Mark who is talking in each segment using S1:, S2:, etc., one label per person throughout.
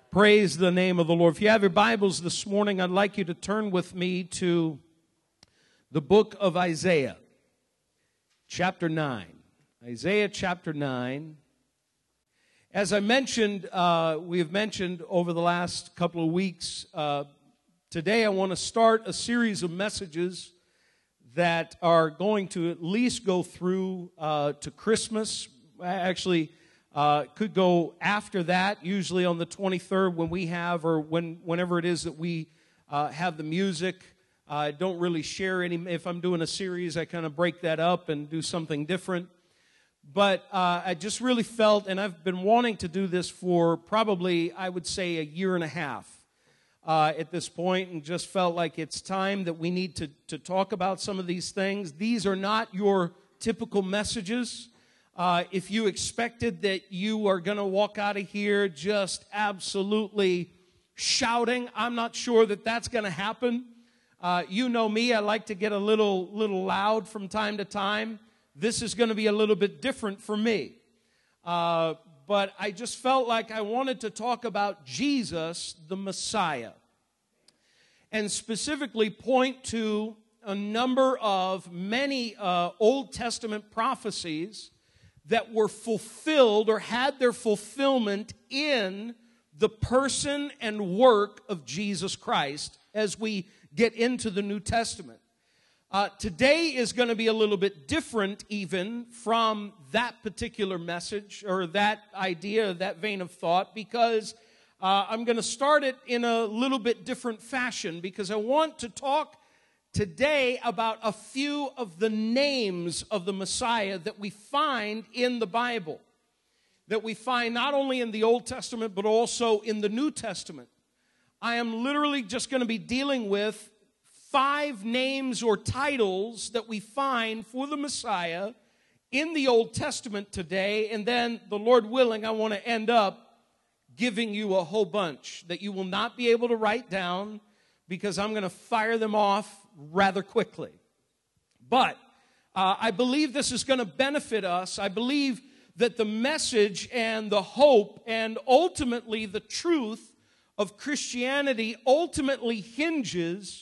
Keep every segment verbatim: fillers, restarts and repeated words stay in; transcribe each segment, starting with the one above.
S1: Praise the name of the Lord. If you have your Bibles this morning, I'd like you to turn with me to the book of Isaiah, chapter nine. Isaiah chapter nine. As I mentioned, uh, we have mentioned over the last couple of weeks, uh, today I want to start a series of messages that are going to at least go through uh, to Christmas. Actually, uh, could go after that, usually on the twenty-third when we have, or when whenever it is that we uh, have the music. I don't really share any. If I'm doing a series, I kind of break that up and do something different. But uh, I just really felt, and I've been wanting to do this for probably, I would say, a year and a half uh, at this point, and just felt like it's time that we need to, to talk about some of these things. These are not your typical messages. Uh, if you expected that you are going to walk out of here just absolutely shouting, I'm not sure that that's going to happen. Uh, you know me, I like to get a little, little loud from time to time. This is going to be a little bit different for me. Uh, but I just felt like I wanted to talk about Jesus, the Messiah, and specifically point to a number of many uh, Old Testament prophecies that were fulfilled or had their fulfillment in the person and work of Jesus Christ as we get into the New Testament. Uh, today is going to be a little bit different even from that particular message or that idea, that vein of thought, because uh, I'm going to start it in a little bit different fashion, because I want to talk today about a few of the names of the Messiah that we find in the Bible, that we find not only in the Old Testament but also in the New Testament. I am literally just going to be dealing with five names or titles that we find for the Messiah in the Old Testament today, and then, the Lord willing, I want to end up giving you a whole bunch that you will not be able to write down, because I'm going to fire them off rather quickly. But uh, I believe this is going to benefit us. I believe that the message and the hope and ultimately the truth of Christianity ultimately hinges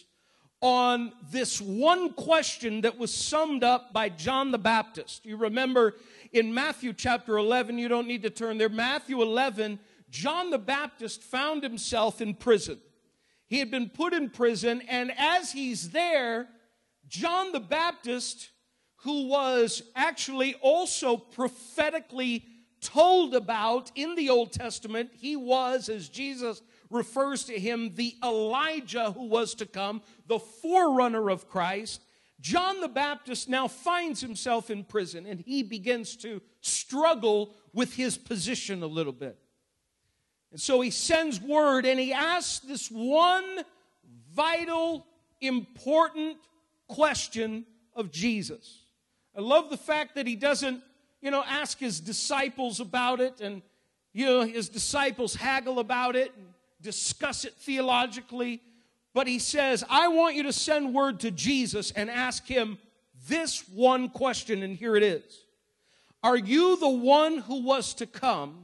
S1: on this one question that was summed up by John the Baptist. You remember in Matthew chapter eleven, you don't need to turn there, Matthew eleven, John the Baptist found himself in prison. He had been put in prison, and as he's there, John the Baptist, who was actually also prophetically told about in the Old Testament, he was, as Jesus refers to him, the Elijah who was to come, the forerunner of Christ. John the Baptist now finds himself in prison, and he begins to struggle with his position a little bit. And so he sends word, and he asks this one vital, important question of Jesus. I love the fact that he doesn't, you know, ask his disciples about it, and, you know, his disciples haggle about it and discuss it theologically. But he says, I want you to send word to Jesus and ask him this one question, and here it is. Are you the one who was to come,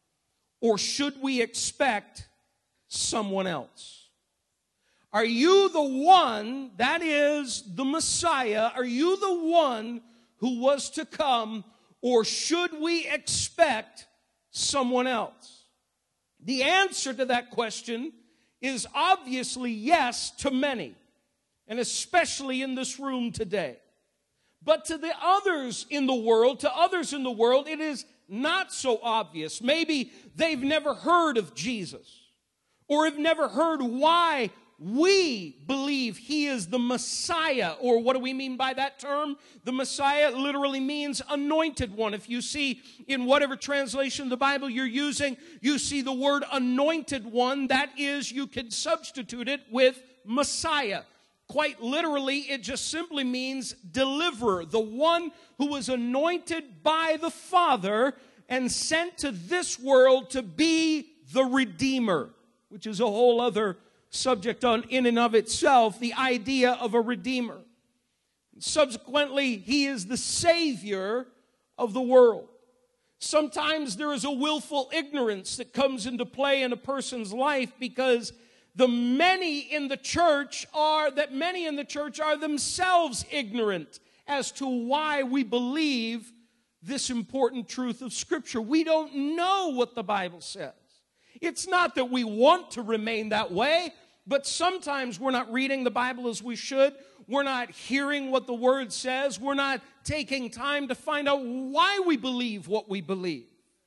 S1: or should we expect someone else? Are you the one, that is the Messiah, are you the one who was to come, or should we expect someone else? The answer to that question is obviously yes to many, and especially in this room today. But to the others in the world, to others in the world, it is not so obvious. Maybe they've never heard of Jesus, or have never heard why we believe he is the Messiah. Or what do we mean by that term? The Messiah literally means anointed one. If you see in whatever translation of the Bible you're using, you see the word anointed one. That is, you can substitute it with Messiah. Quite literally, it just simply means deliverer, the one who was anointed by the Father and sent to this world to be the Redeemer, which is a whole other subject on in and of itself, the idea of a Redeemer. Subsequently, he is the Savior of the world. Sometimes there is a willful ignorance that comes into play in a person's life because the many in the church are, that many in the church are themselves ignorant as to why we believe this important truth of Scripture. We don't know what the Bible says. It's not that we want to remain that way, but sometimes we're not reading the Bible as we should. We're not hearing what the Word says. We're not taking time to find out why we believe what we believe.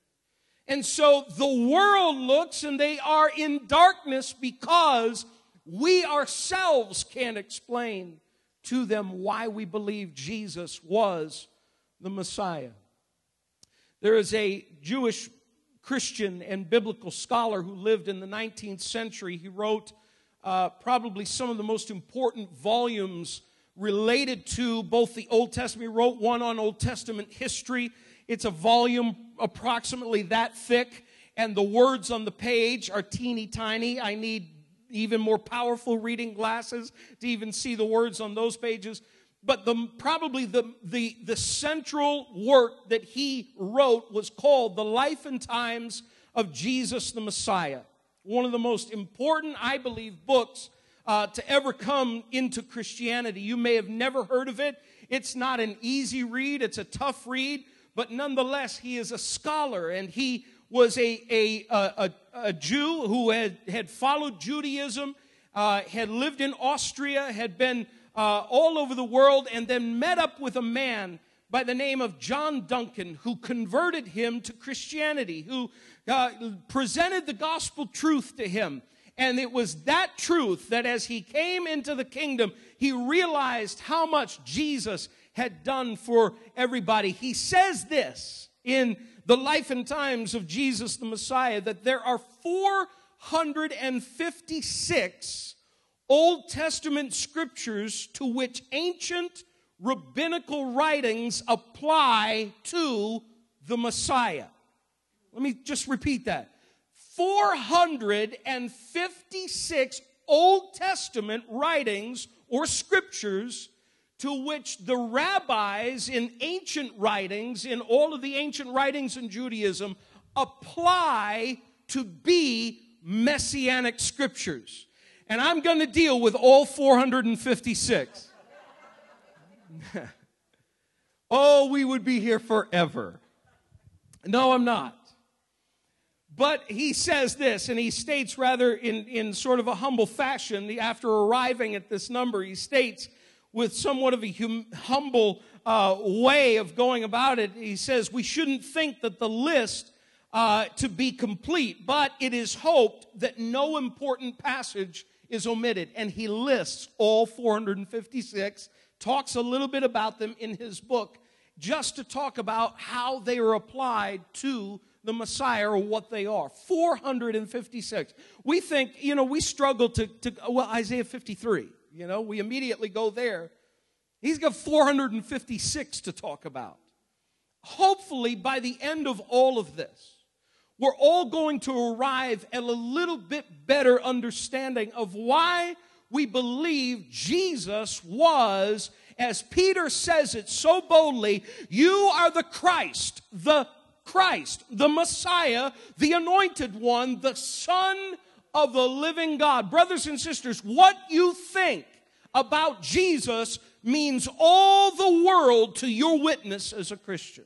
S1: And so the world looks and they are in darkness because we ourselves can't explain to them why we believe Jesus was the Messiah. There is a Jewish Christian and biblical scholar who lived in the nineteenth century. He wrote uh, probably some of the most important volumes related to both the Old Testament. He wrote one on Old Testament history. It's a volume approximately that thick, and the words on the page are teeny tiny. I need even more powerful reading glasses to even see the words on those pages. But the, probably the, the, the central work that he wrote was called The Life and Times of Jesus the Messiah. One of the most important, I believe, books uh, to ever come into Christianity. You may have never heard of it. It's not an easy read. It's a tough read. But nonetheless, he is a scholar, and he was a, a, a, a Jew who had, had followed Judaism, uh, had lived in Austria, had been uh, all over the world, and then met up with a man by the name of John Duncan, who converted him to Christianity, who uh, presented the gospel truth to him. And it was that truth that as he came into the kingdom, he realized how much Jesus had done for everybody. He says this in The Life and Times of Jesus the Messiah, that there are four hundred fifty-six Old Testament scriptures to which ancient rabbinical writings apply to the Messiah. Let me just repeat that. four hundred fifty-six Old Testament writings or scriptures to which the rabbis in ancient writings, in all of the ancient writings in Judaism, apply to be messianic scriptures. And I'm going to deal with all four hundred fifty-six. Oh, we would be here forever. No, I'm not. But he says this, and he states rather in, in sort of a humble fashion, after arriving at this number, he states with somewhat of a hum, humble uh, way of going about it, he says, we shouldn't think that the list uh, to be complete, but it is hoped that no important passage is omitted. And he lists all four hundred fifty-six, talks a little bit about them in his book, just to talk about how they are applied to the Messiah, or what they are. four hundred fifty-six. We think, you know, we struggle to, to well, Isaiah fifty-three, you know, we immediately go there. He's got four hundred fifty-six to talk about. Hopefully, by the end of all of this, we're all going to arrive at a little bit better understanding of why we believe Jesus was, as Peter says it so boldly, you are the Christ, the Christ, the Messiah, the Anointed One, the Son of the living God. Brothers and sisters, what you think about Jesus means all the world to your witness as a Christian.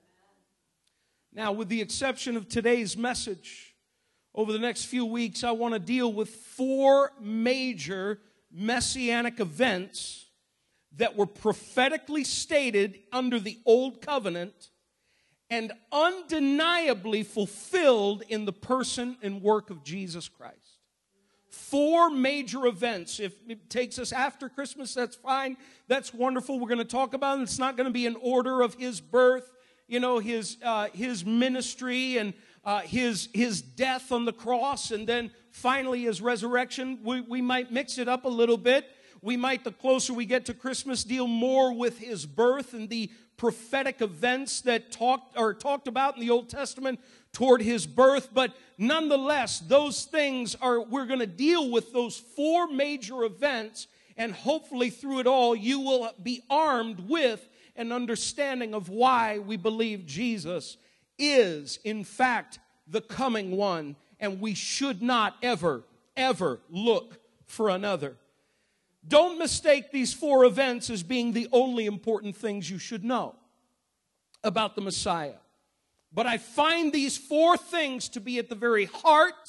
S1: Now, with the exception of today's message, over the next few weeks, I want to deal with four major messianic events that were prophetically stated under the Old Covenant and undeniably fulfilled in the person and work of Jesus Christ. Four major events. If it takes us after Christmas, that's fine. That's wonderful. We're going to talk about it. It's not going to be in order of his birth, you know, his uh, his ministry and uh, his his death on the cross, and then finally his resurrection. We, we might mix it up a little bit. We might, the closer we get to Christmas, deal more with his birth and the prophetic events that talked or talked about in the Old Testament toward his birth. But nonetheless, those things are, we're going to deal with those four major events, and hopefully through it all you will be armed with an understanding of why we believe Jesus is, in fact, the coming one, and we should not ever, ever look for another. Don't mistake these four events as being the only important things you should know about the Messiah. But I find these four things to be at the very heart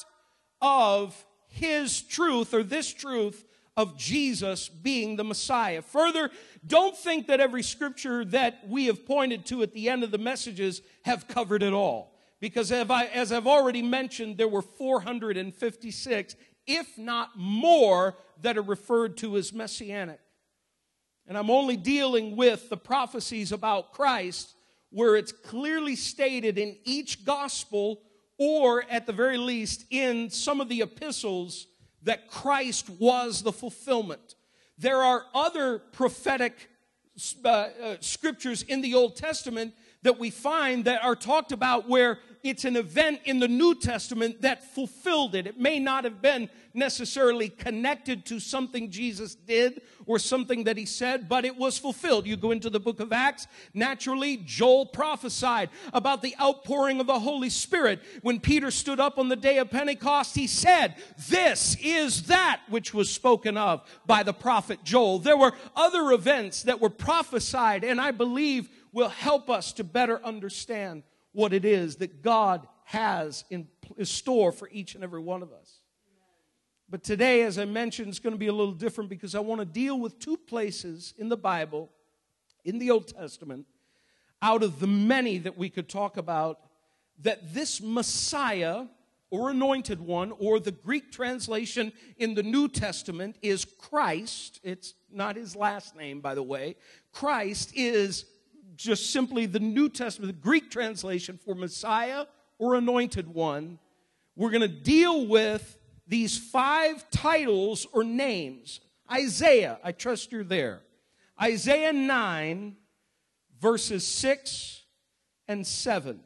S1: of his truth, or this truth of Jesus being the Messiah. Further, don't think that every scripture that we have pointed to at the end of the messages have covered it all. Because as I've already mentioned, there were four hundred fifty-six, if not more, that are referred to as messianic. And I'm only dealing with the prophecies about Christ where it's clearly stated in each gospel, or at the very least in some of the epistles, that Christ was the fulfillment. There are other prophetic uh, uh, scriptures in the Old Testament that we find that are talked about where it's an event in the New Testament that fulfilled it. It may not have been necessarily connected to something Jesus did or something that he said, but it was fulfilled. You go into the book of Acts, naturally, Joel prophesied about the outpouring of the Holy Spirit. When Peter stood up on the day of Pentecost, he said, "This is that which was spoken of by the prophet Joel." There were other events that were prophesied, and I believe will help us to better understand what it is that God has in store for each and every one of us. But today, as I mentioned, it's going to be a little different because I want to deal with two places in the Bible, in the Old Testament, out of the many that we could talk about, that this Messiah, or anointed one, or the Greek translation in the New Testament is Christ. It's not his last name, by the way. Christ is just simply the New Testament, the Greek translation for Messiah or anointed one. We're going to deal with these five titles or names. Isaiah, I trust you're there. Isaiah nine, verses six and seven.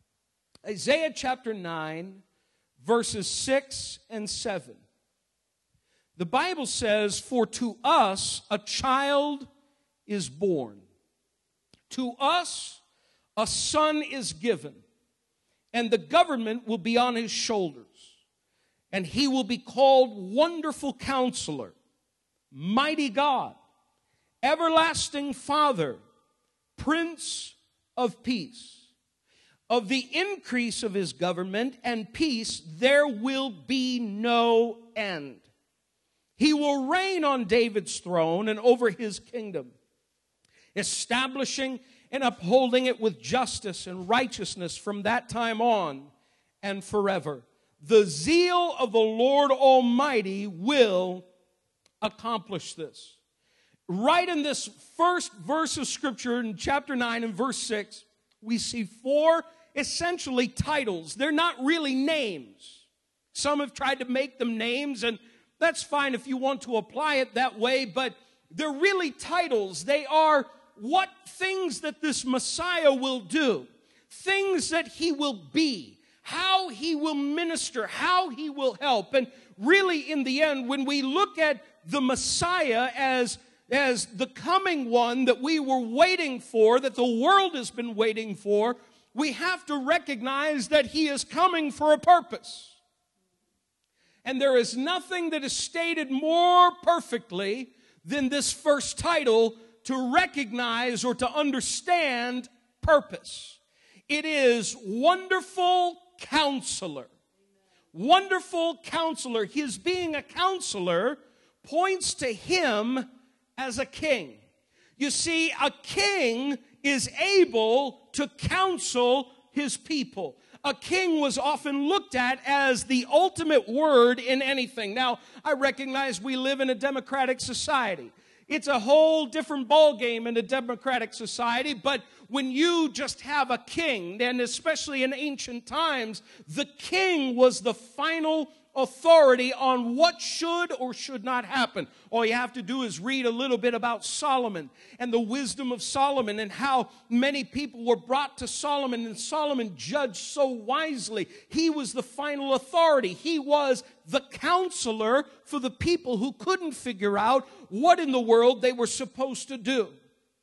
S1: Isaiah chapter nine, verses six and seven. The Bible says, "For to us a child is born. To us a son is given, and the government will be on his shoulders. And he will be called Wonderful Counselor, Mighty God, Everlasting Father, Prince of Peace. Of the increase of his government and peace there will be no end. He will reign on David's throne and over his kingdom, establishing and upholding it with justice and righteousness from that time on and forever. The zeal of the Lord Almighty will accomplish this." Right in this first verse of Scripture in chapter nine and verse six, we see four essentially titles. They're not really names. Some have tried to make them names, and that's fine if you want to apply it that way, but they're really titles. They are what things that this Messiah will do, things that he will be, how he will minister, how he will help. And really, in the end, when we look at the Messiah as, as the coming one that we were waiting for, that the world has been waiting for, we have to recognize that he is coming for a purpose. And there is nothing that is stated more perfectly than this first title to recognize or to understand purpose. It is Wonderful Counselor. Wonderful Counselor. His being a counselor points to him as a king. You see, a king is able to counsel his people. A king was often looked at as the ultimate word in anything. Now, I recognize we live in a democratic society. It's a whole different ballgame in a democratic society, but when you just have a king, and especially in ancient times, the king was the final authority on what should or should not happen. All you have to do is read a little bit about Solomon and the wisdom of Solomon and how many people were brought to Solomon, and Solomon judged so wisely. He was the final authority. He was the counselor for the people who couldn't figure out what in the world they were supposed to do.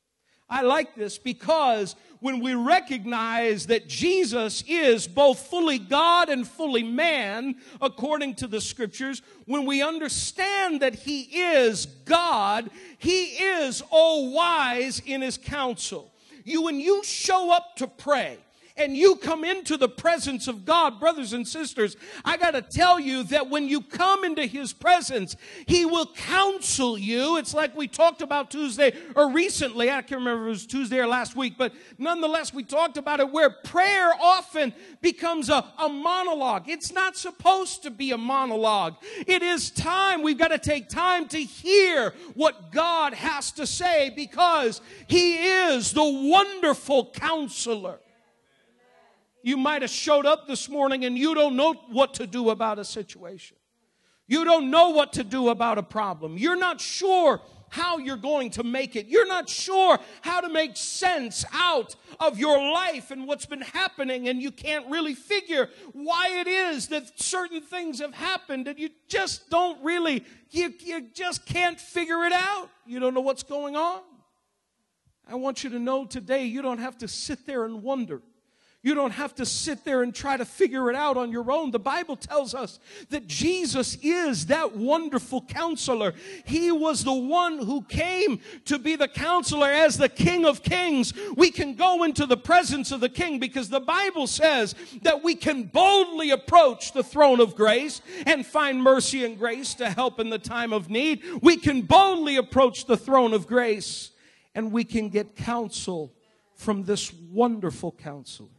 S1: I like this because when we recognize that Jesus is both fully God and fully man, according to the Scriptures, when we understand that He is God, He is all wise in His counsel. You, when you show up to pray, and you come into the presence of God, brothers and sisters, I got to tell you that when you come into His presence, He will counsel you. It's like we talked about Tuesday or recently. I can't remember if it was Tuesday or last week, but nonetheless, we talked about it where prayer often becomes a, a monologue. It's not supposed to be a monologue. It is time. We've got to take time to hear what God has to say because He is the wonderful counselor. You might have showed up this morning and you don't know what to do about a situation. You don't know what to do about a problem. You're not sure how you're going to make it. You're not sure how to make sense out of your life and what's been happening, and you can't really figure why it is that certain things have happened, and you just don't really, you, you just can't figure it out. You don't know what's going on. I want you to know today you don't have to sit there and wonder. You don't have to sit there and try to figure it out on your own. The Bible tells us that Jesus is that wonderful counselor. He was the one who came to be the counselor as the King of Kings. We can go into the presence of the King because the Bible says that we can boldly approach the throne of grace and find mercy and grace to help in the time of need. We can boldly approach the throne of grace and we can get counsel from this wonderful counselor.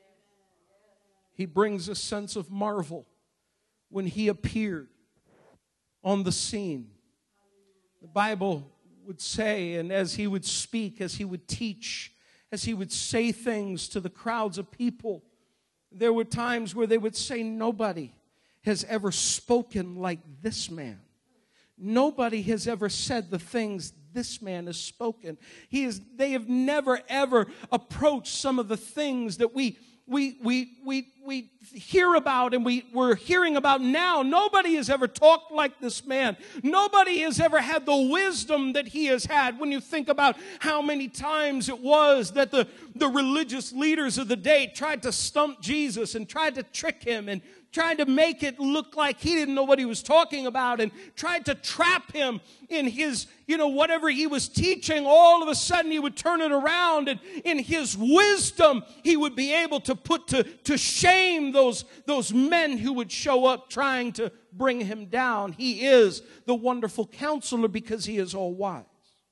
S1: He brings a sense of marvel when He appeared on the scene. The Bible would say, and as He would speak, as He would teach, as He would say things to the crowds of people, there were times where they would say, nobody has ever spoken like this man. Nobody has ever said the things this man has spoken. He is, they have never, ever approached some of the things that we We we we we hear about and we, we're hearing about now. Nobody has ever talked like this man. Nobody has ever had the wisdom that he has had. When you think about how many times it was that the, the religious leaders of the day tried to stump Jesus and tried to trick Him and tried to make it look like He didn't know what He was talking about and tried to trap Him in his, you know, whatever He was teaching. All of a sudden He would turn it around and in His wisdom He would be able to put to, to shame those, those men who would show up trying to bring Him down. He is the wonderful counselor because He is all wise.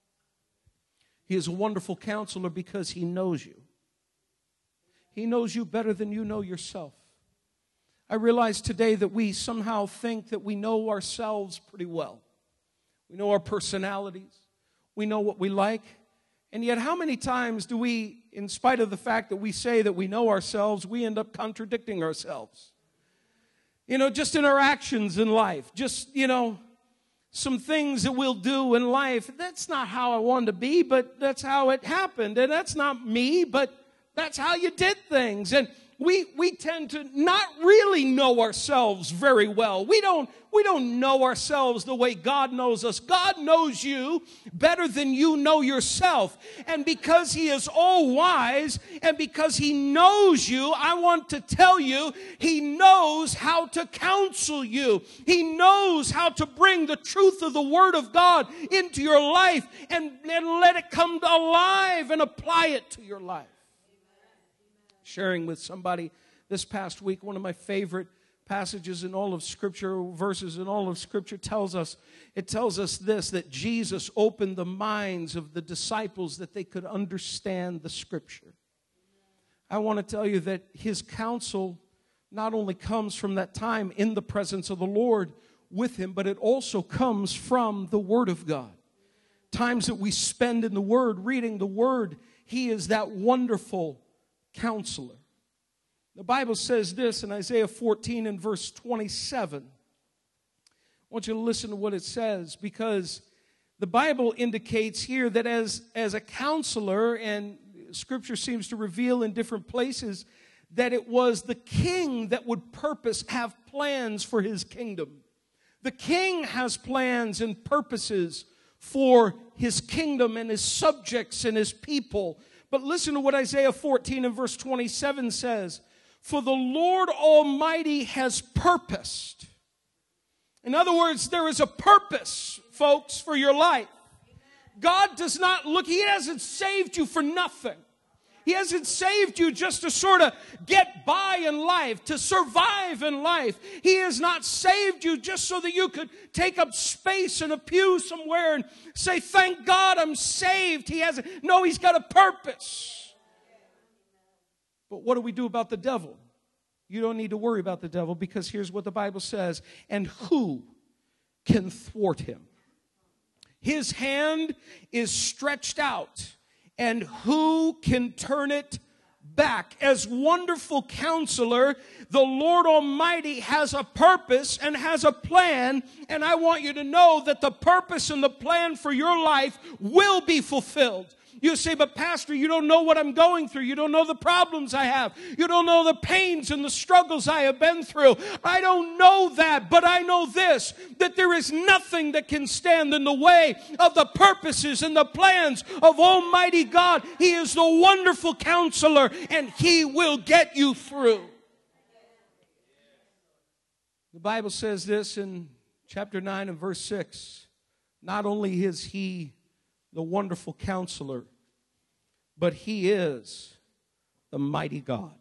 S1: He is a wonderful counselor because He knows you. He knows you better than you know yourself. I realize today that we somehow think that we know ourselves pretty well. We know our personalities. We know what we like. And yet how many times do we, in spite of the fact that we say that we know ourselves, we end up contradicting ourselves? You know, just in our actions in life. Just, you know, some things that we'll do in life. That's not how I wanted to be, but that's how it happened. And that's not me, but that's how you did things. And We, we tend to not really know ourselves very well. We don't, we don't know ourselves the way God knows us. God knows you better than you know yourself. And because He is all wise and because He knows you, I want to tell you, He knows how to counsel you. He knows how to bring the truth of the Word of God into your life and, and let it come alive and apply it to your life. Sharing with somebody this past week, one of my favorite passages in all of Scripture, verses in all of Scripture tells us, it tells us this, that Jesus opened the minds of the disciples that they could understand the Scripture. I want to tell you that His counsel not only comes from that time in the presence of the Lord with Him, but it also comes from the Word of God. Times that we spend in the Word, reading the Word, He is that wonderful counselor. The Bible says this in Isaiah fourteen and verse twenty-seven. I want you to listen to what it says, because the Bible indicates here that as, as a counselor, and Scripture seems to reveal in different places, that it was the king that would purpose, have plans for his kingdom. The king has plans and purposes for his kingdom and his subjects and his people. But listen to what Isaiah fourteen and verse twenty-seven says. For the Lord Almighty has purposed. In other words, there is a purpose, folks, for your life. God does not look, he hasn't saved you for nothing. He hasn't saved you just to sort of get by in life, to survive in life. He has not saved you just so that you could take up space in a pew somewhere and say, thank God I'm saved. He hasn't. No, he's got a purpose. But what do we do about the devil? You don't need to worry about the devil, because here's what the Bible says. And who can thwart him? His hand is stretched out. And who can turn it back? As wonderful counselor, the Lord Almighty has a purpose and has a plan. And I want you to know that the purpose and the plan for your life will be fulfilled. You say, but Pastor, you don't know what I'm going through. You don't know the problems I have. You don't know the pains and the struggles I have been through. I don't know that, but I know this, that there is nothing that can stand in the way of the purposes and the plans of Almighty God. He is the wonderful counselor, and he will get you through. The Bible says this in chapter nine and verse six. Not only is he the wonderful counselor, but he is the mighty God.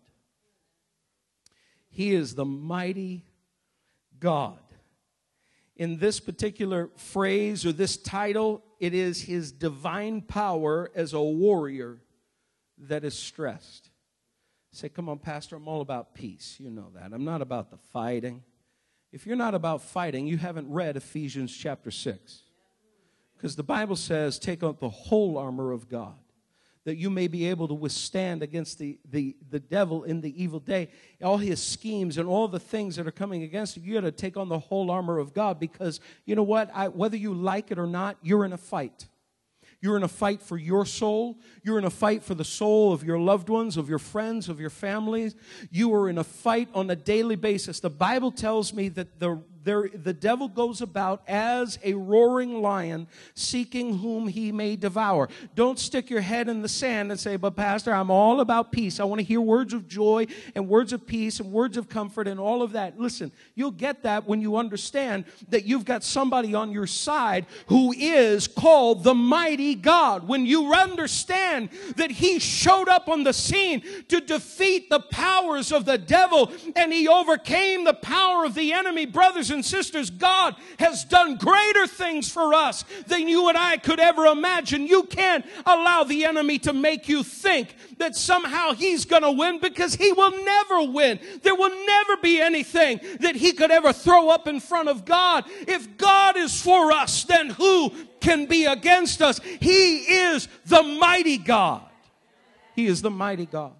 S1: He is the mighty God. In this particular phrase or this title, it is his divine power as a warrior that is stressed. Say, come on, Pastor, I'm all about peace. You know that. I'm not about the fighting. If you're not about fighting, you haven't read Ephesians chapter six. Because the Bible says, take up the whole armor of God, that you may be able to withstand against the, the, the devil in the evil day. All his schemes and all the things that are coming against you, you got to take on the whole armor of God, because you know what? I, whether you like it or not, you're in a fight. You're in a fight for your soul. You're in a fight for the soul of your loved ones, of your friends, of your families. You are in a fight on a daily basis. The Bible tells me that the There, the devil goes about as a roaring lion, seeking whom he may devour. Don't stick your head in the sand and say, but Pastor, I'm all about peace. I want to hear words of joy and words of peace and words of comfort and all of that. Listen, you'll get that when you understand that you've got somebody on your side who is called the mighty God. When you understand that he showed up on the scene to defeat the powers of the devil and he overcame the power of the enemy, brothers and sisters, God has done greater things for us than you and I could ever imagine. You can't allow the enemy to make you think that somehow he's going to win, because he will never win. There will never be anything that he could ever throw up in front of God. If God is for us, then who can be against us? He is the mighty God. He is the mighty God.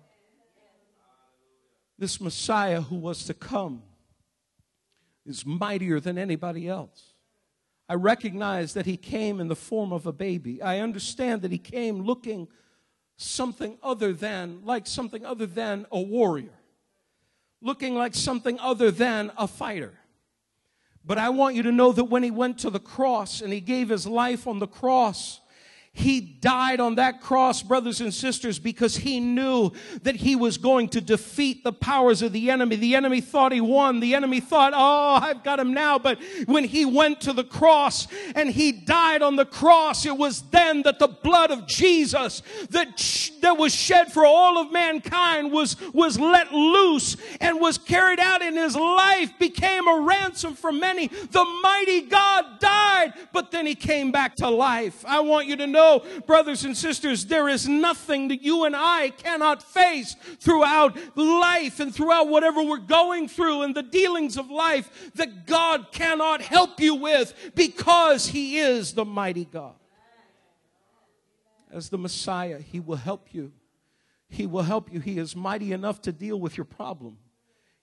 S1: This Messiah who was to come is mightier than anybody else. I recognize that he came in the form of a baby. I understand that he came looking something other than, like something other than a warrior, looking like something other than a fighter. But I want you to know that when he went to the cross and he gave his life on the cross, he died on that cross, brothers and sisters, because he knew that he was going to defeat the powers of the enemy. The enemy thought he won. The enemy thought, oh, I've got him now. But when he went to the cross and he died on the cross, it was then that the blood of Jesus that, sh- that was shed for all of mankind was, was let loose and was carried out in his life, became a ransom for many. The mighty God died, but then he came back to life. I want you to know, brothers and sisters, there is nothing that you and I cannot face throughout life and throughout whatever we're going through and the dealings of life that God cannot help you with, because he is the mighty God. As the Messiah, he will help you. He will help you. He is mighty enough to deal with your problem.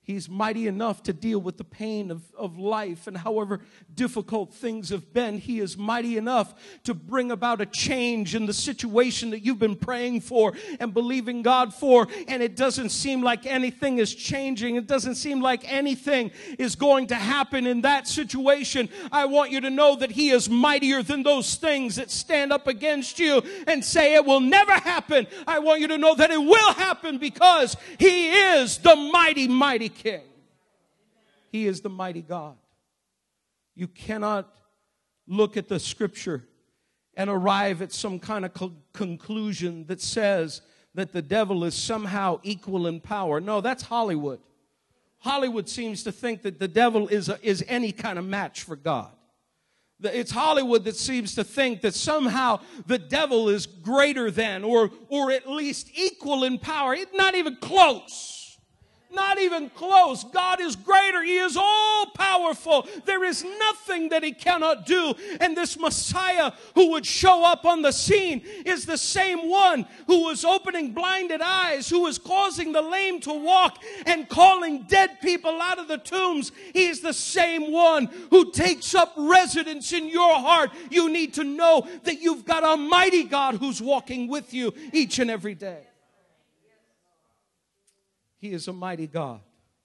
S1: He's mighty enough to deal with the pain of, of life, and however difficult things have been, He is mighty enough to bring about a change in the situation that you've been praying for and believing God for, and it doesn't seem like anything is changing. It doesn't seem like anything is going to happen in that situation. I want you to know that He is mightier than those things that stand up against you and say it will never happen. I want you to know that it will happen, because He is the mighty, mighty King. He is the mighty God. You cannot look at the scripture and arrive at some kind of co- conclusion that says that the devil is somehow equal in power. No, that's Hollywood. Hollywood seems to think that the devil is, a, is any kind of match for God. It's Hollywood that seems to think that somehow the devil is greater than, or, or at least equal in power. It's not even close. Not even close. God is greater. He is all powerful. There is nothing that He cannot do. And this Messiah who would show up on the scene is the same one who was opening blinded eyes, who was causing the lame to walk and calling dead people out of the tombs. He is the same one who takes up residence in your heart. You need to know that you've got a mighty God who's walking with you each and every day. He is a mighty God.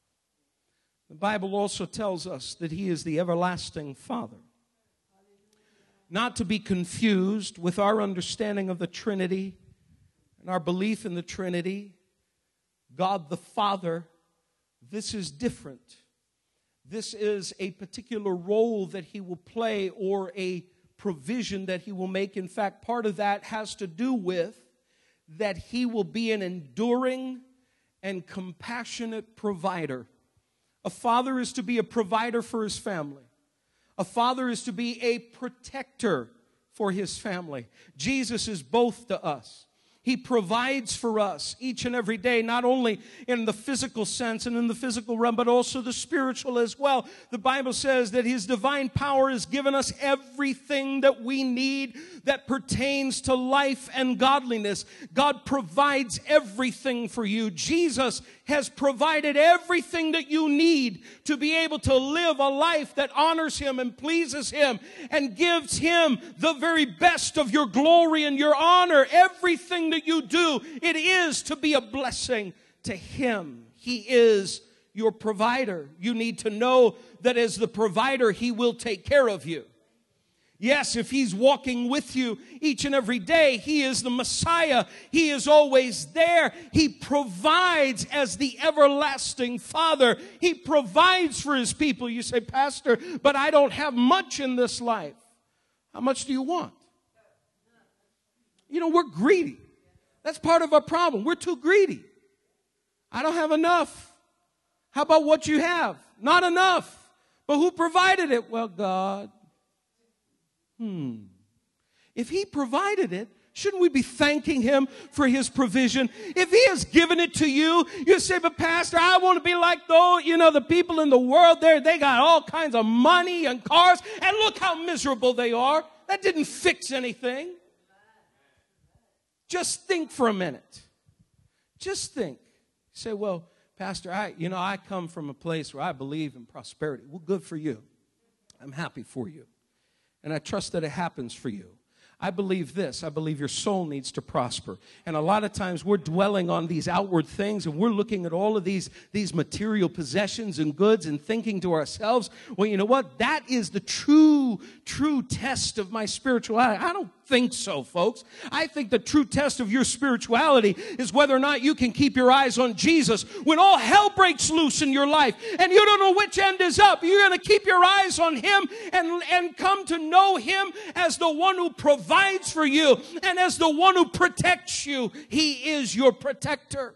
S1: The Bible also tells us that He is the everlasting Father. Not to be confused with our understanding of the Trinity and our belief in the Trinity. God the Father, this is different. This is a particular role that He will play, or a provision that He will make. In fact, part of that has to do with that He will be an enduring and compassionate provider. A father is to be a provider for his family. A father is to be a protector for his family. Jesus is both to us. He provides for us each and every day, not only in the physical sense and in the physical realm, but also the spiritual as well. The Bible says that His divine power has given us everything that we need that pertains to life and godliness. God provides everything for you. Jesus has provided everything that you need to be able to live a life that honors Him and pleases Him and gives Him the very best of your glory and your honor. Everything that you do, it is to be a blessing to Him. He is your provider. You need to know that as the provider, He will take care of you. Yes, if He's walking with you each and every day, He is the Messiah. He is always there. He provides as the everlasting Father. He provides for His people. You say, Pastor, but I don't have much in this life. How much do you want? You know, we're greedy. That's part of our problem. We're too greedy. I don't have enough. How about what you have? Not enough. But who provided it? Well, God. Hmm. If He provided it, shouldn't we be thanking Him for His provision? If He has given it to you, you say, but Pastor, I want to be like those, you know, the people in the world there, they got all kinds of money and cars, and look how miserable they are. That didn't fix anything. Just think for a minute. Just think. You say, well, Pastor, I, you know, I come from a place where I believe in prosperity. Well, good for you. I'm happy for you. And I trust that it happens for you. I believe this. I believe your soul needs to prosper. And a lot of times we're dwelling on these outward things, and we're looking at all of these, these material possessions and goods and thinking to ourselves, well, you know what? That is the true, true test of my spirituality. I don't think so, folks. I think the true test of your spirituality is whether or not you can keep your eyes on Jesus. When all hell breaks loose in your life and you don't know which end is up, you're going to keep your eyes on Him and, and come to know Him as the one who provides for you and as the one who protects you. He is your protector.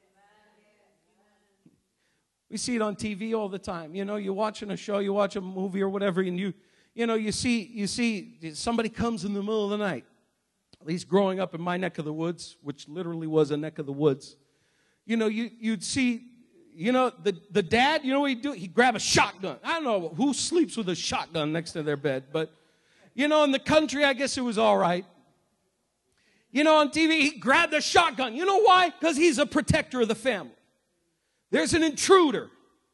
S1: We see it on T V all the time. You know, you're watching a show, you watch a movie or whatever, and you You know, you see, you see somebody comes in the middle of the night. At least growing up in my neck of the woods, which literally was a neck of the woods. You know, you, you'd see, you know, the, the dad, you know what he'd do? He'd grab a shotgun. I don't know who sleeps with a shotgun next to their bed, but, you know, in the country, I guess it was all right. You know, on T V, he grabbed a shotgun. You know why? Because he's a protector of the family. There's an intruder.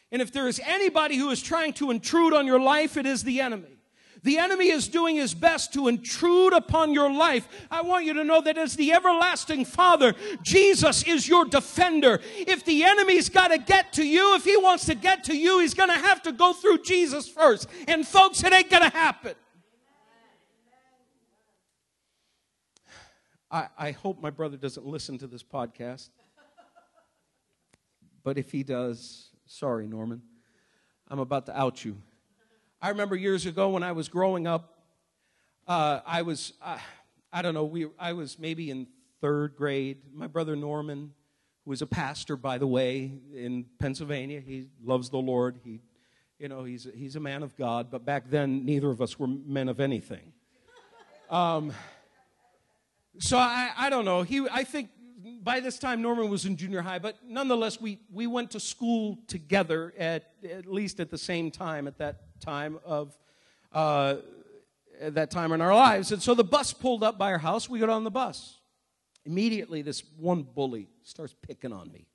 S1: And if there is anybody who is trying to intrude on your life, it is the enemy. The enemy is doing his best to intrude upon your life. I want you to know that as the everlasting Father, Jesus is your defender. If the enemy's got to get to you, if he wants to get to you, he's going to have to go through Jesus first. And folks, it ain't going to happen. I, I hope my brother doesn't listen to this podcast. But if he does, sorry, Norman, I'm about to out you. I remember years ago when I was growing up, uh, I was, uh, I don't know, we, I was maybe in third grade. My brother Norman, who was a pastor, by the way, in Pennsylvania, he loves the Lord. He, you know, he's, he's a man of God, but back then, neither of us were men of anything. Um, so I, I don't know. He, I think by this time Norman was in junior high, but nonetheless, we, we went to school together at, at least at the same time at that time of uh, at that time in our lives. And so the bus pulled up by our house. We got on the bus. Immediately, this one bully starts picking on me.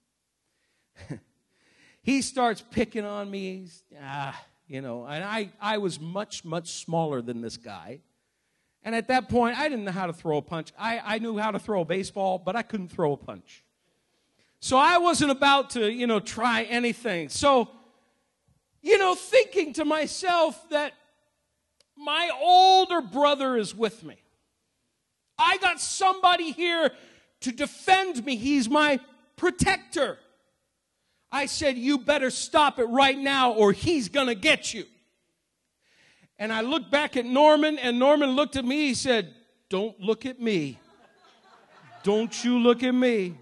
S1: He starts picking on me. Ah, you know, and I, I was much, much smaller than this guy. And at that point, I didn't know how to throw a punch. I, I knew how to throw a baseball, but I couldn't throw a punch. So I wasn't about to, you know, try anything. So, you know, thinking to myself that my older brother is with me. I got somebody here to defend me. He's my protector. I said, you better stop it right now or he's going to get you. And I looked back at Norman, and Norman looked at me. He said, don't look at me. Don't you look at me.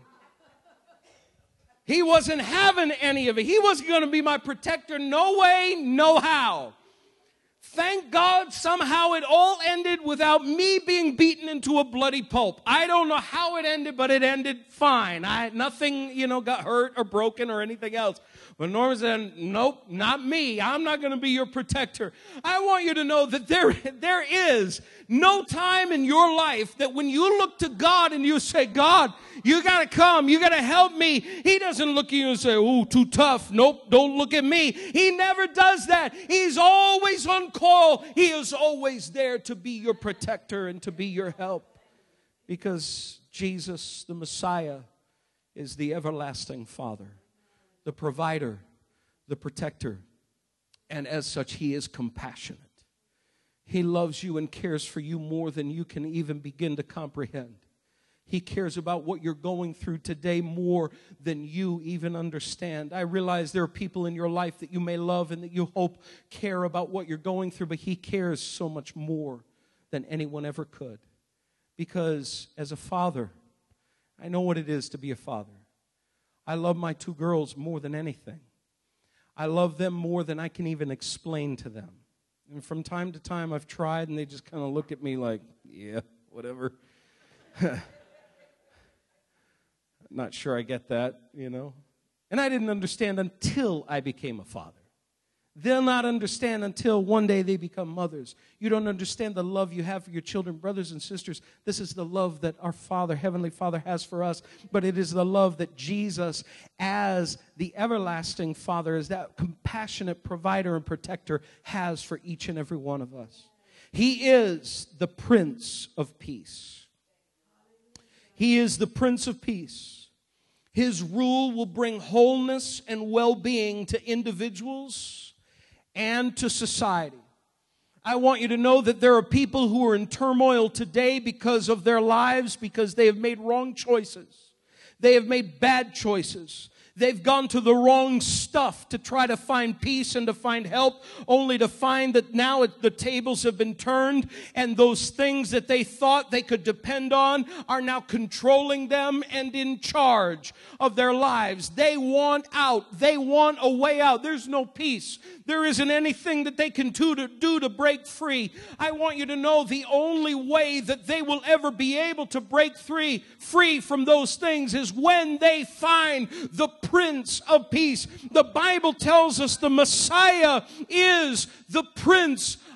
S1: He wasn't having any of it. He wasn't going to be my protector. No way, no how. Thank God somehow it all ended without me being beaten into a bloody pulp. I don't know how it ended, but it ended fine. I nothing, you know, got hurt or broken or anything else. But Norman said, nope, not me. I'm not going to be your protector. I want you to know that there, there is no time in your life that when you look to God and you say, God, you got to come. You got to help me. He doesn't look at you and say, ooh, too tough. Nope, don't look at me. He never does that. He's always on call. He is always there to be your protector and to be your help. Because Jesus, the Messiah, is the everlasting Father, the provider, the protector, and as such, he is compassionate. He loves you and cares for you more than you can even begin to comprehend. He cares about what you're going through today more than you even understand. I realize there are people in your life that you may love and that you hope care about what you're going through, but he cares so much more than anyone ever could. Because as a father, I know what it is to be a father. I love my two girls more than anything. I love them more than I can even explain to them. And from time to time I've tried and they just kind of look at me like, yeah, whatever. Not sure I get that, you know. And I didn't understand until I became a father. They'll not understand until one day they become mothers. You don't understand the love you have for your children, brothers and sisters. This is the love that our Father, Heavenly Father, has for us. But it is the love that Jesus, as the everlasting Father, as that compassionate provider and protector, has for each and every one of us. He is the Prince of Peace. He is the Prince of Peace. His rule will bring wholeness and well-being to individuals and to society. I want you to know that there are people who are in turmoil today because of their lives, because they have made wrong choices. They have made bad choices. They've gone to the wrong stuff to try to find peace and to find help, only to find that now it, the tables have been turned and those things that they thought they could depend on are now controlling them and in charge of their lives. They want out. They want a way out. There's no peace. There isn't anything that they can do to, do to break free. I want you to know the only way that they will ever be able to break free, free from those things is when they find the Prince of Peace. The Bible tells us the Messiah is the Prince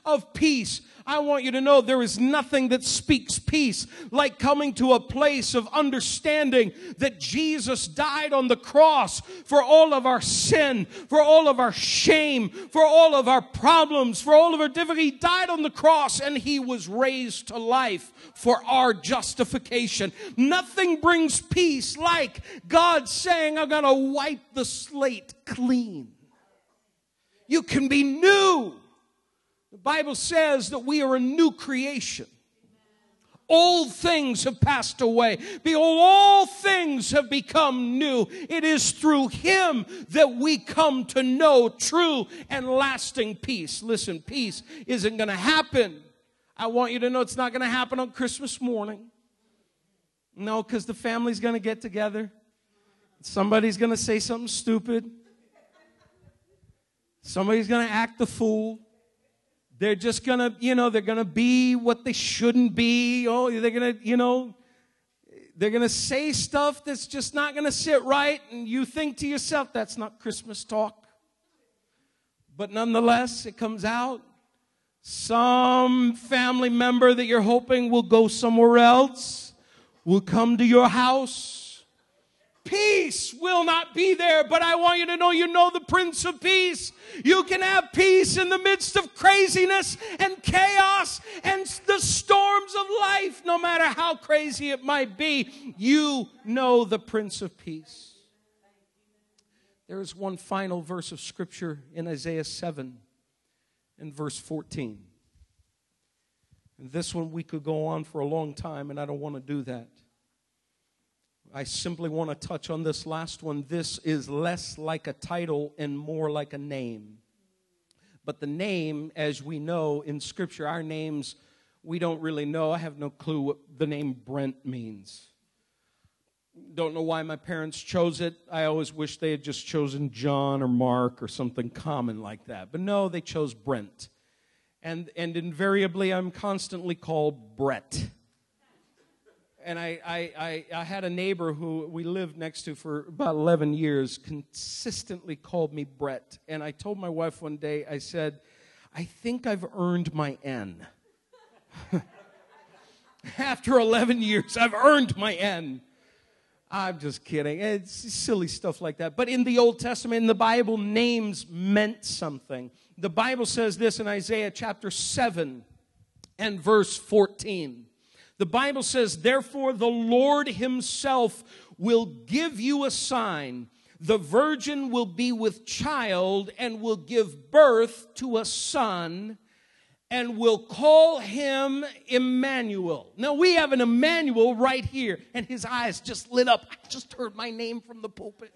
S1: of peace. I want you to know there is nothing that speaks peace like coming to a place of understanding that Jesus died on the cross for all of our sin, for all of our shame, for all of our problems, for all of our difficulty. He died on the cross and He was raised to life for our justification. Nothing brings peace like God saying, I'm going to wipe the slate clean. You can be new. The Bible says that we are a new creation. Old things have passed away. Behold, all things have become new. It is through Him that we come to know true and lasting peace. Listen, peace isn't going to happen. I want you to know it's not going to happen on Christmas morning. No, because the family's going to get together. Somebody's going to say something stupid. Somebody's going to act the fool. They're just going to, you know, they're going to be what they shouldn't be. Oh, they're going to, you know, they're going to say stuff that's just not going to sit right. And you think to yourself, that's not Christmas talk. But nonetheless, it comes out. Some family member that you're hoping will go somewhere else will come to your house. Peace will not be there, but I want you to know you know the Prince of Peace. You can have peace in the midst of craziness and chaos and the storms of life. No matter how crazy it might be, you know the Prince of Peace. There is one final verse of Scripture in Isaiah seven and verse fourteen. And this one we could go on for a long time, and I don't want to do that. I simply want to touch on this last one. This is less like a title and more like a name. But the name, as we know in Scripture, our names, we don't really know. I have no clue what the name Brent means. Don't know why my parents chose it. I always wish they had just chosen John or Mark or something common like that. But no, they chose Brent. And, and invariably, I'm constantly called Brett. And I, I, I, I had a neighbor who we lived next to for about eleven years, consistently called me Brett. And I told my wife one day, I said, I think I've earned my N. After eleven years, I've earned my N. I'm just kidding. It's silly stuff like that. But in the Old Testament, in the Bible, names meant something. The Bible says this in Isaiah chapter seven and verse fourteen. The Bible says, therefore the Lord Himself will give you a sign. The virgin will be with child and will give birth to a son and will call him Emmanuel. Now we have an Emmanuel right here, and his eyes just lit up. I just heard my name from the pulpit.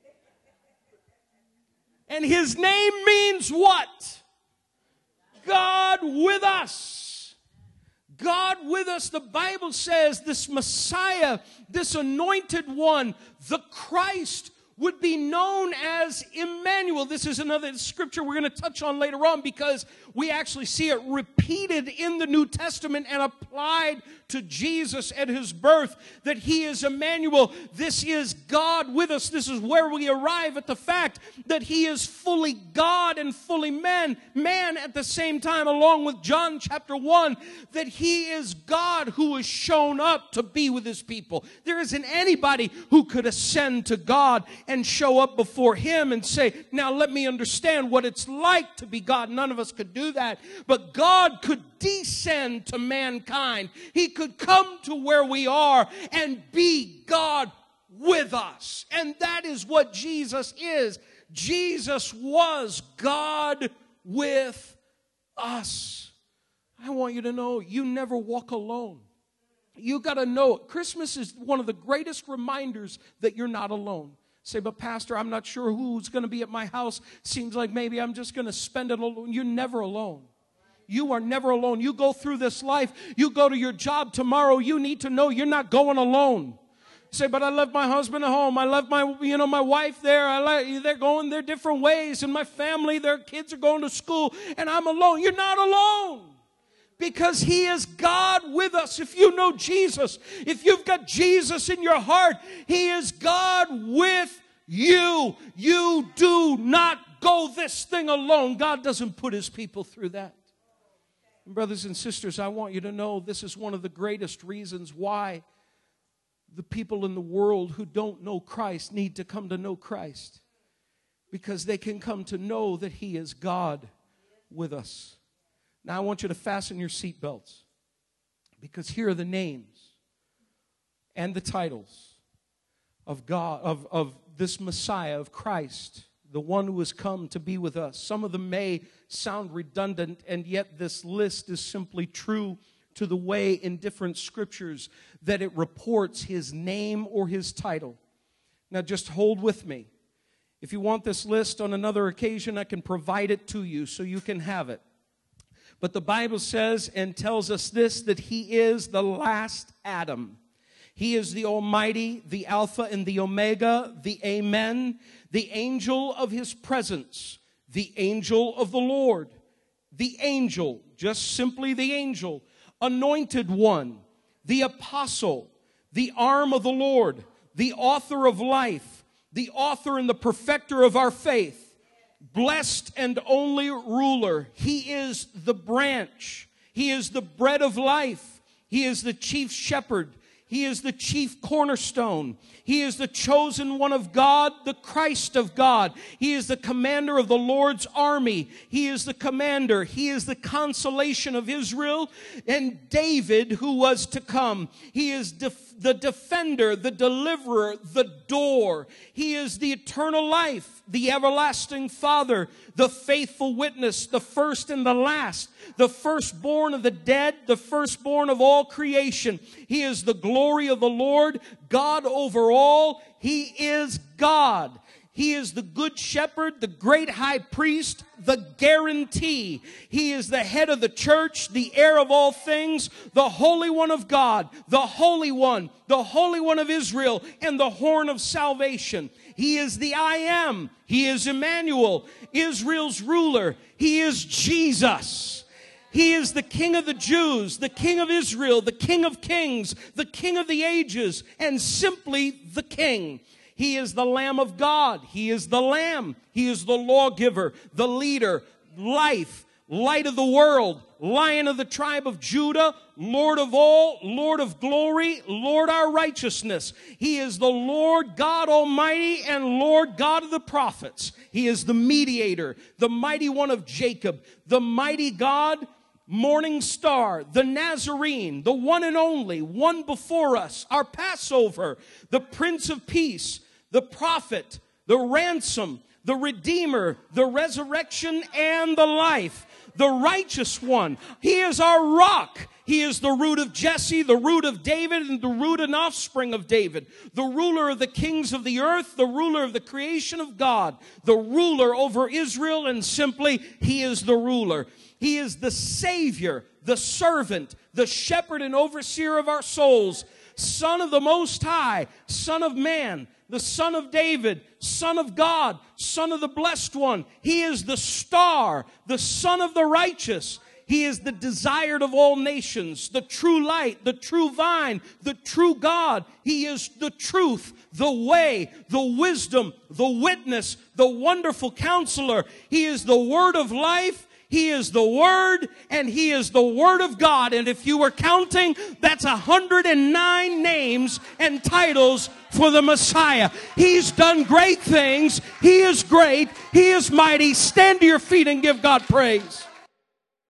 S1: And his name means what? God with us. God with us. The Bible says this Messiah, this anointed one, the Christ, would be known as Emmanuel. This is another scripture we're going to touch on later on because we actually see it repeated in the New Testament and applied to Jesus at His birth, that He is Emmanuel. This is God with us. This is where we arrive at the fact that He is fully God and fully man, man at the same time, along with John chapter one, that He is God who has shown up to be with His people. There isn't anybody who could ascend to God and show up before Him and say, now let me understand what it's like to be God. None of us could do that. But God could descend to mankind. He could come to where we are and be God with us. And that is what Jesus is. Jesus was God with us. I want you to know you never walk alone. You got to know it. Christmas is one of the greatest reminders that you're not alone. Say, but Pastor, I'm not sure who's going to be at my house. Seems like maybe I'm just going to spend it alone. You're never alone. You are never alone. You go through this life. You go to your job tomorrow. You need to know you're not going alone. Say, but I left my husband at home. I left my, you know, my wife there. I let, they're going their different ways. And my family, their kids are going to school. And I'm alone. You're not alone. Because He is God with us. If you know Jesus, if you've got Jesus in your heart, He is God with you. You do not go this thing alone. God doesn't put His people through that. Brothers and sisters, I want you to know this is one of the greatest reasons why the people in the world who don't know Christ need to come to know Christ. Because they can come to know that He is God with us. Now I want you to fasten your seatbelts, because here are the names and the titles of God, of, of this Messiah, of Christ, the one who has come to be with us. Some of them may sound redundant, and yet this list is simply true to the way in different scriptures that it reports His name or His title. Now just hold with me. If you want this list on another occasion, I can provide it to you so you can have it. But the Bible says and tells us this, that He is the last Adam. He is the Almighty, the Alpha and the Omega, the Amen, the angel of His presence, the angel of the Lord, the angel, just simply the angel, anointed one, the apostle, the arm of the Lord, the author of life, the author and the perfecter of our faith, blessed and only ruler. He is the branch. He is the bread of life. He is the chief shepherd. He is the chief cornerstone. He is the chosen one of God, the Christ of God. He is the commander of the Lord's army. He is the commander. He is the consolation of Israel and David who was to come. He is def- the defender, the deliverer, the door. He is the eternal life, the everlasting Father, the faithful witness, the first and the last, the firstborn of the dead, the firstborn of all creation. He is the glory of the Lord, God over all. He is God. He is the good shepherd, the great high priest, the guarantee. He is the head of the church, the heir of all things, the Holy One of God, the Holy One, the Holy One of Israel, and the horn of salvation. He is the I Am. He is Emmanuel, Israel's ruler. He is Jesus. He is the King of the Jews, the King of Israel, the King of kings, the King of the ages, and simply the King. He is the Lamb of God. He is the Lamb. He is the lawgiver, the leader, life, light of the world, Lion of the tribe of Judah, Lord of all, Lord of glory, Lord our righteousness. He is the Lord God Almighty and Lord God of the prophets. He is the mediator, the mighty one of Jacob, the mighty God, morning star, the Nazarene, the one and only, one before us, our Passover, the Prince of Peace, the prophet, the ransom, the Redeemer, the resurrection, and the life, the righteous one. He is our rock. He is the root of Jesse, the root of David, and the root and offspring of David, the ruler of the kings of the earth, the ruler of the creation of God, the ruler over Israel, and simply, He is the ruler. He is the Savior, the servant, the shepherd and overseer of our souls, Son of the Most High, Son of Man, the Son of David, Son of God, Son of the Blessed One. He is the star, the Son of the righteous. He is the desired of all nations, the true light, the true vine, the true God. He is the truth, the way, the wisdom, the witness, the wonderful counselor. He is the word of life. He is the Word, and He is the Word of God. And if you were counting, that's one hundred nine names and titles for the Messiah. He's done great things. He is great. He is mighty. Stand to your feet and give God praise.